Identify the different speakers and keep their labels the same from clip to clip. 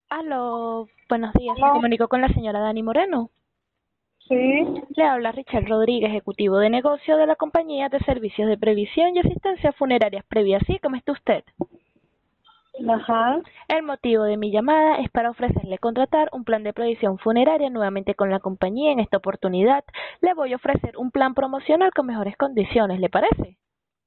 Speaker 1: Aló, buenos días. Me
Speaker 2: Hola,
Speaker 1: comunico con la señora Dani Moreno.
Speaker 2: sí,
Speaker 1: Le habla Richard Rodríguez, ejecutivo de negocio de la compañía de servicios de previsión y asistencia funeraria previa. ¿Sí? ¿Cómo está usted?
Speaker 2: ajá.
Speaker 1: El motivo de mi llamada es para ofrecerle contratar un plan de previsión funeraria nuevamente con la compañía. En esta oportunidad le voy a ofrecer un plan promocional con mejores condiciones. ¿Le parece?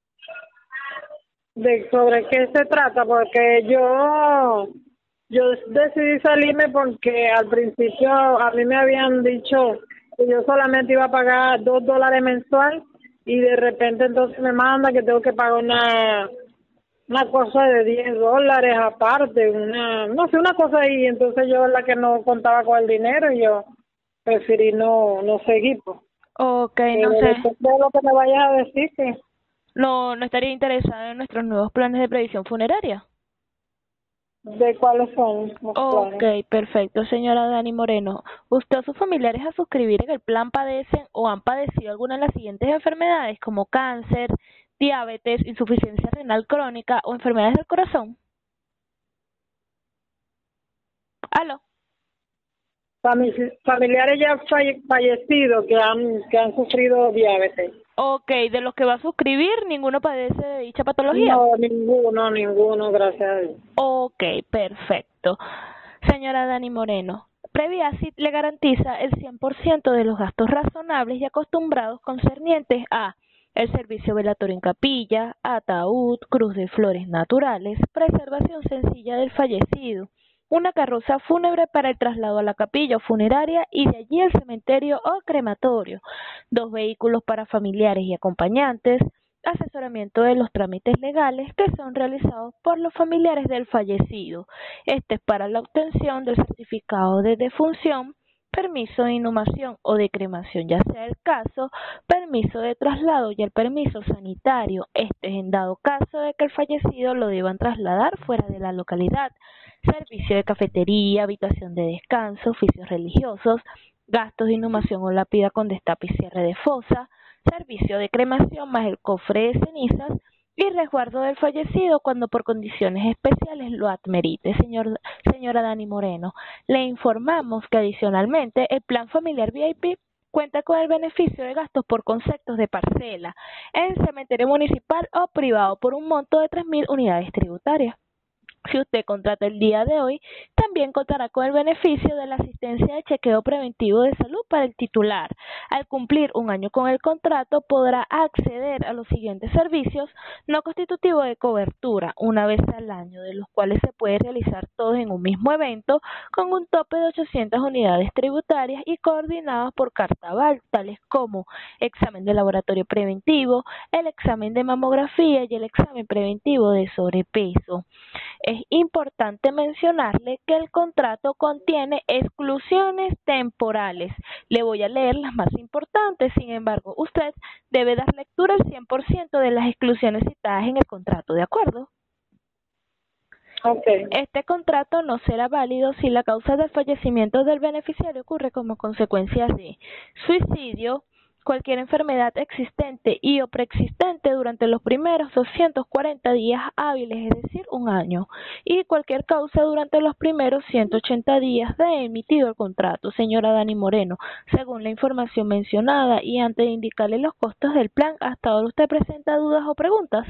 Speaker 2: ¿Sobre qué se trata? Porque yo decidí salirme porque al principio a mí me habían dicho que yo solamente iba a pagar $2 mensual y de repente entonces me manda que tengo que pagar una cosa de $10 aparte, no sé, una cosa ahí. Entonces yo la que no contaba con el dinero y yo preferí no seguir, pues.
Speaker 1: Ok, no
Speaker 2: Pero
Speaker 1: sé.
Speaker 2: después de lo que me vayas a decir, que
Speaker 1: No estaría interesada en nuestros nuevos planes de previsión funeraria.
Speaker 2: de cuáles son los
Speaker 1: Ok,
Speaker 2: planes.
Speaker 1: perfecto, señora Dani Moreno. ¿Usted o sus familiares a suscribir en el plan padecen o han padecido alguna de las siguientes enfermedades como cáncer, diabetes, insuficiencia renal crónica o enfermedades del corazón? ¿Aló?
Speaker 2: Familiares ya fallecidos que han sufrido diabetes.
Speaker 1: Ok, de los que va a suscribir, ninguno padece de dicha patología.
Speaker 2: No, ninguno, gracias a Dios.
Speaker 1: Ok, perfecto. Señora Dani Moreno, Previasit le garantiza el 100% de los gastos razonables y acostumbrados concernientes a el servicio velatorio en capilla, ataúd, cruz de flores naturales, preservación sencilla del fallecido, una carroza fúnebre para el traslado a la capilla o funeraria y de allí al cementerio o crematorio, dos vehículos para familiares y acompañantes, asesoramiento de los trámites legales que son realizados por los familiares del fallecido. Este es para la obtención del certificado de defunción, permiso de inhumación o de cremación, ya sea el caso, permiso de traslado y el permiso sanitario. Este es en dado caso de que el fallecido lo deban trasladar fuera de la localidad. Servicio de cafetería, habitación de descanso, oficios religiosos, gastos de inhumación o lápida con destape y cierre de fosa, servicio de cremación más el cofre de cenizas y resguardo del fallecido cuando por condiciones especiales lo admerite. Señora Dani Moreno, le informamos que adicionalmente el plan familiar VIP cuenta con el beneficio de gastos por conceptos de parcela en cementerio municipal o privado por un monto de 3.000 unidades tributarias. Si usted contrata el día de hoy, también contará con el beneficio de la asistencia de chequeo preventivo de salud para el titular. Al cumplir un año con el contrato, podrá acceder a los siguientes servicios no constitutivos de cobertura una vez al año, de los cuales se puede realizar todos en un mismo evento con un tope de 800 unidades tributarias y coordinados por carta aval, tales como examen de laboratorio preventivo, el examen de mamografía y el examen preventivo de sobrepeso. Es importante mencionarle que el contrato contiene exclusiones temporales. Le voy a leer las más importantes, sin embargo, usted debe dar lectura al 100% de las exclusiones citadas en el contrato, ¿de acuerdo?
Speaker 2: Ok.
Speaker 1: Este contrato no será válido si la causa del fallecimiento del beneficiario ocurre como consecuencia de suicidio, cualquier enfermedad existente y o preexistente durante los primeros 240 días hábiles, es decir, un año, y cualquier causa durante los primeros 180 días de emitido el contrato. Señora Dani Moreno, según la información mencionada y antes de indicarle los costos del plan, ¿hasta ahora usted presenta dudas o preguntas?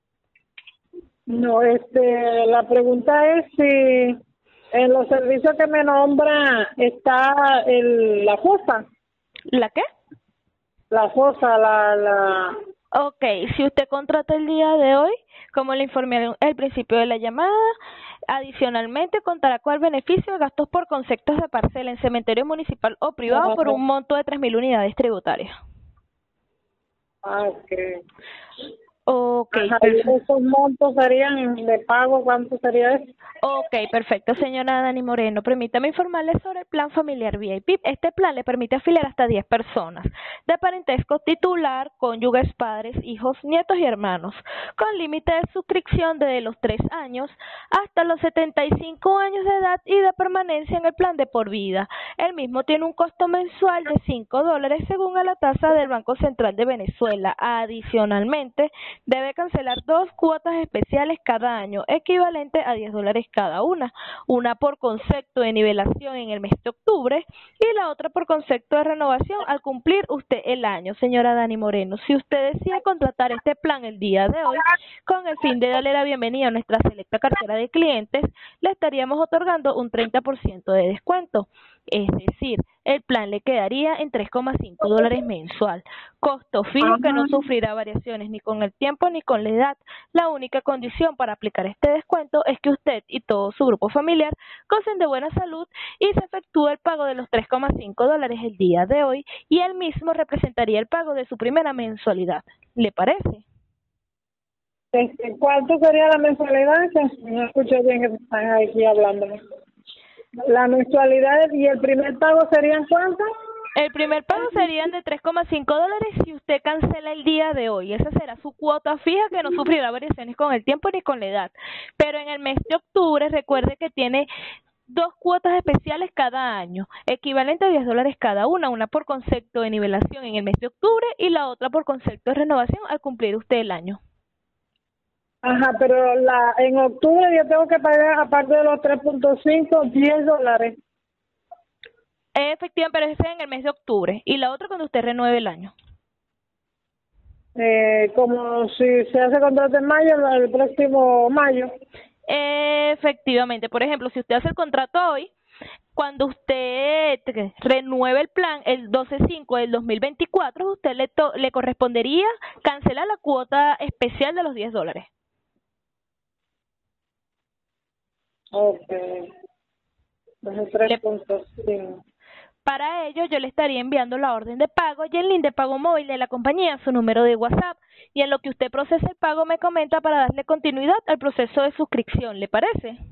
Speaker 2: No, la pregunta es si en los servicios que me nombra está la fosa,
Speaker 1: ¿La qué?
Speaker 2: la fosa, la.
Speaker 1: Ok, si usted contrata el día de hoy, como le informé al principio de la llamada, adicionalmente contará con el beneficio de gastos por conceptos de parcela en cementerio municipal o privado por un monto de 3.000 unidades tributarias.
Speaker 2: Ok.
Speaker 1: Ok,
Speaker 2: Ajá, y
Speaker 1: perfecto.
Speaker 2: esos montos serían de pago, ¿cuánto sería eso?
Speaker 1: Ok, perfecto, señora Dani Moreno. Permítame informarle sobre el plan familiar VIP. Este plan le permite afiliar hasta 10 personas de parentesco titular, cónyuges, padres, hijos, nietos y hermanos, con límite de suscripción desde los 3 años hasta los 75 años de edad y de permanencia en el plan de por vida. El mismo tiene un costo mensual de $5 según a la tasa del Banco Central de Venezuela. Adicionalmente, Debe cancelar 2 cuotas especiales cada año, equivalente a $10 cada una por concepto de nivelación en el mes de octubre y la otra por concepto de renovación al cumplir usted el año. Señora Dani Moreno, si usted decide contratar este plan el día de hoy, con el fin de darle la bienvenida a nuestra selecta cartera de clientes, le estaríamos otorgando un 30% de descuento. Es decir, el plan le quedaría en $3,5 mensual. Costo fijo que no sufrirá variaciones ni con el tiempo ni con la edad. La única condición para aplicar este descuento es que usted y todo su grupo familiar gocen de buena salud y se efectúe el pago de los $3,5 el día de hoy y él mismo representaría el pago de su primera mensualidad. ¿Le parece?
Speaker 2: ¿Cuánto sería la mensualidad? Que no escucho bien que están aquí hablándome. La mensualidad y el primer pago serían ¿cuánto?
Speaker 1: El primer pago serían de $3,5 si usted cancela el día de hoy. Esa será su cuota fija que no sufrirá variaciones con el tiempo ni con la edad. Pero en el mes de octubre recuerde que tiene 2 cuotas especiales cada año, equivalente a $10 cada una por concepto de nivelación en el mes de octubre y la otra por concepto de renovación al cumplir usted el año.
Speaker 2: Ajá, pero en octubre yo tengo que pagar, aparte de los 3.5, $10.
Speaker 1: Efectivamente, pero ese es en el mes de octubre y la otra cuando usted renueve el año.
Speaker 2: Como si se hace contrato en mayo, el próximo mayo.
Speaker 1: Efectivamente, por ejemplo, si usted hace el contrato hoy, cuando usted renueve el plan el 12/5 del 2024, usted le correspondería cancelar la cuota especial de los $10.
Speaker 2: Okay. 3.5.
Speaker 1: Para ello, yo le estaría enviando la orden de pago y el link de pago móvil de la compañía, su número de WhatsApp. Y en lo que usted procese el pago me comenta para darle continuidad al proceso de suscripción. ¿Le parece?